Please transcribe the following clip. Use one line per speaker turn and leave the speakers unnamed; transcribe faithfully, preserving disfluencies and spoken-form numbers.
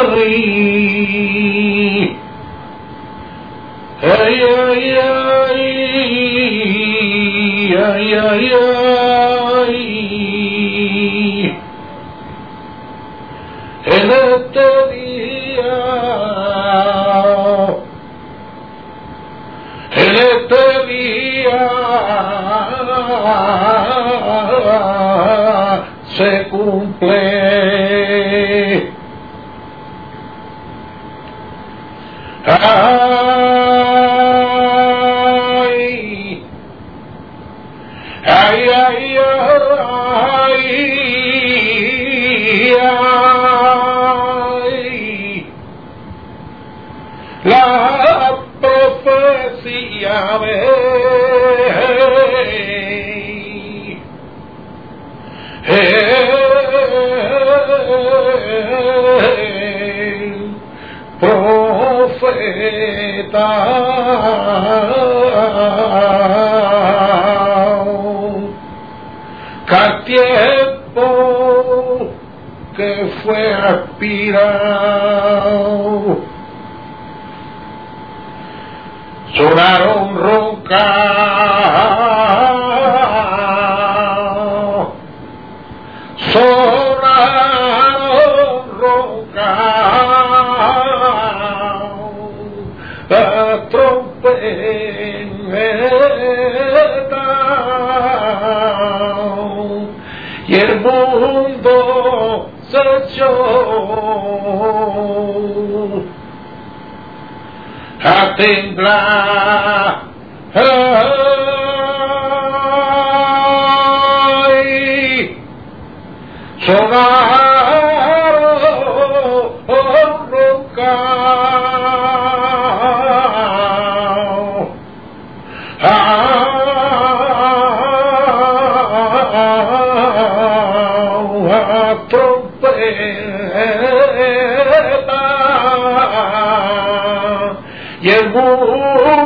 ay, ay, ay, ay, ay, en este día, en este día se cumple. Ay, ay, ay, ay, ay, la profecía de el profeta que al tiempo que fue aspirado sonaron roncar, sonaron roncar la trompeta y el mundo se echó a temblar. Ay, sonaron roncar, a trompeta y el mundo